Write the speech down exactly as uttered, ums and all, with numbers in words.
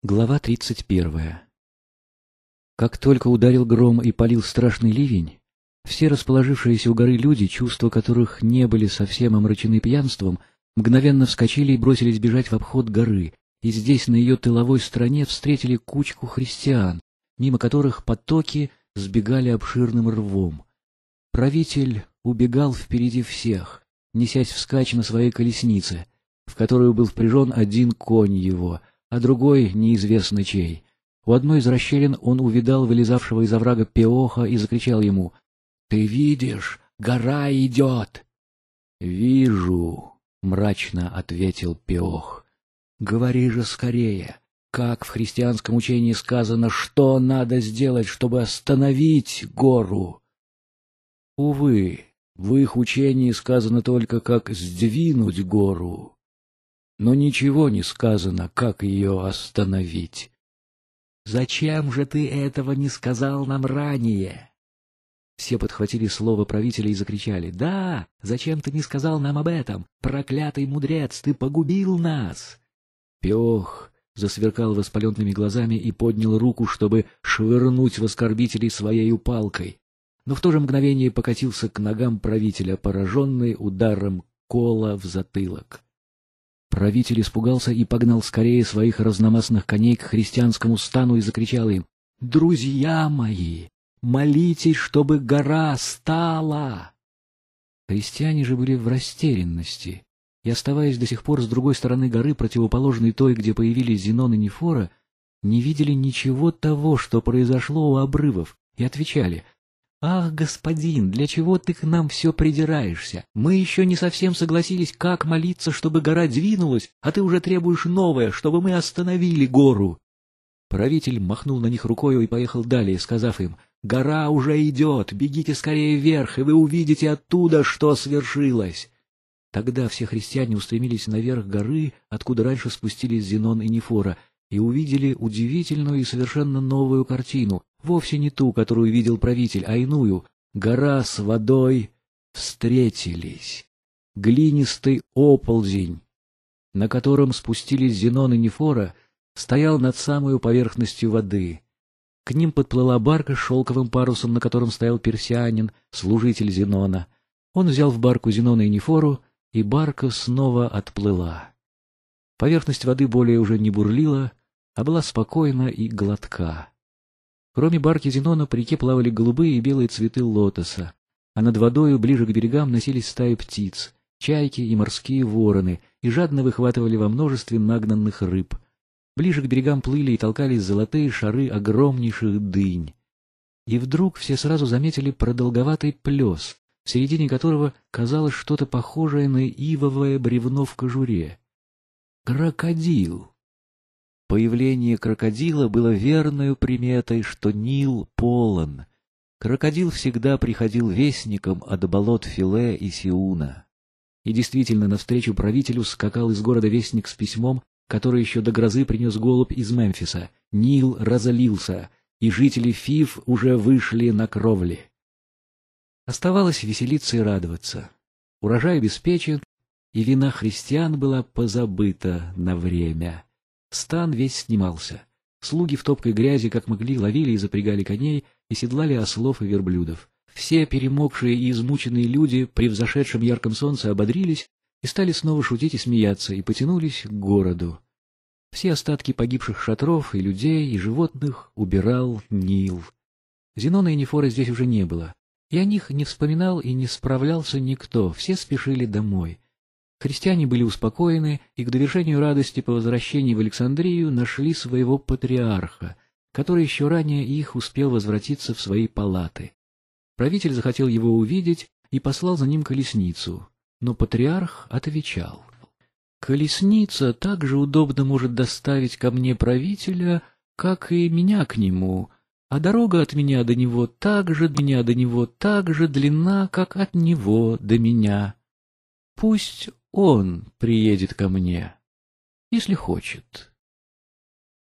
Глава тридцать первая. Как только ударил гром и полил страшный ливень, все расположившиеся у горы люди, чувства которых не были совсем омрачены пьянством, мгновенно вскочили и бросились бежать в обход горы, и здесь, на ее тыловой стороне, встретили кучку христиан, мимо которых потоки сбегали обширным рвом. Правитель убегал впереди всех, несясь вскачь на своей колеснице, в которую был впряжен один конь его, а другой неизвестно чей. У одной из расщелин он увидал вылезавшего из оврага Пеоха и закричал ему: «Ты видишь, гора идет!» «Вижу», — мрачно ответил Пеох. «Говори же скорее, как в христианском учении сказано, что надо сделать, чтобы остановить гору?» «Увы, в их учении сказано только, как сдвинуть гору, но ничего не сказано, как ее остановить». «Зачем же ты этого не сказал нам ранее?» Все подхватили слово правителя и закричали: «Да, зачем ты не сказал нам об этом? Проклятый мудрец, ты погубил нас!» Пеох засверкал воспаленными глазами и поднял руку, чтобы швырнуть в оскорбителей своею палкой, но в то же мгновение покатился к ногам правителя, пораженный ударом кола в затылок. Правитель испугался и погнал скорее своих разномастных коней к христианскому стану и закричал им: «Друзья мои, молитесь, чтобы гора стала!» Христиане же были в растерянности, и, оставаясь до сих пор с другой стороны горы, противоположной той, где появились Зенон и Нефора, не видели ничего того, что произошло у обрывов, и отвечали: «Ах, господин, для чего ты к нам все придираешься? Мы еще не совсем согласились, как молиться, чтобы гора двинулась, а ты уже требуешь новое, чтобы мы остановили гору». Правитель махнул на них рукою и поехал далее, сказав им: «Гора уже идет, бегите скорее вверх, и вы увидите оттуда, что свершилось». Тогда все христиане устремились наверх горы, откуда раньше спустились Зенон и Нефора, и увидели удивительную и совершенно новую картину, вовсе не ту, которую видел правитель, а иную. Гора с водой встретились. Глинистый оползень, на котором спустились Зенон и Нефора, стоял над самой поверхностью воды. К ним подплыла барка с шелковым парусом, на котором стоял персианин, служитель Зенона. Он взял в барку Зенона и Нефору, и барка снова отплыла. Поверхность воды более уже не бурлила, а была спокойна и гладка. Кроме барки Зенона по реке плавали голубые и белые цветы лотоса, а над водою ближе к берегам носились стаи птиц, чайки и морские вороны, и жадно выхватывали во множестве нагнанных рыб. Ближе к берегам плыли и толкались золотые шары огромнейших дынь. И вдруг все сразу заметили продолговатый плес, в середине которого казалось что-то похожее на ивовое бревно в кожуре. Крокодил! Появление крокодила было верною приметой, что Нил полон. Крокодил всегда приходил вестником от болот Филе и Сиуна. И действительно, навстречу правителю скакал из города вестник с письмом, который еще до грозы принес голубь из Мемфиса. Нил разолился, и жители Фив уже вышли на кровли. Оставалось веселиться и радоваться. Урожай обеспечен, и вина христиан была позабыта на время. Стан весь снимался. Слуги в топкой грязи, как могли, ловили и запрягали коней и седлали ослов и верблюдов. Все перемокшие и измученные люди при взошедшем ярком солнце ободрились и стали снова шутить и смеяться, и потянулись к городу. Все остатки погибших шатров и людей, и животных убирал Нил. Зенона и Нефора здесь уже не было, и о них не вспоминал и не справлялся никто, все спешили домой. Христиане были успокоены и к довершению радости по возвращении в Александрию нашли своего патриарха, который еще ранее их успел возвратиться в свои палаты. Правитель захотел его увидеть и послал за ним колесницу, но патриарх отвечал: «Колесница так же удобно может доставить ко мне правителя, как и меня к нему, а дорога от меня до него так же, меня до него так же длинна, как от него до меня. Пусть он приедет ко мне, если хочет».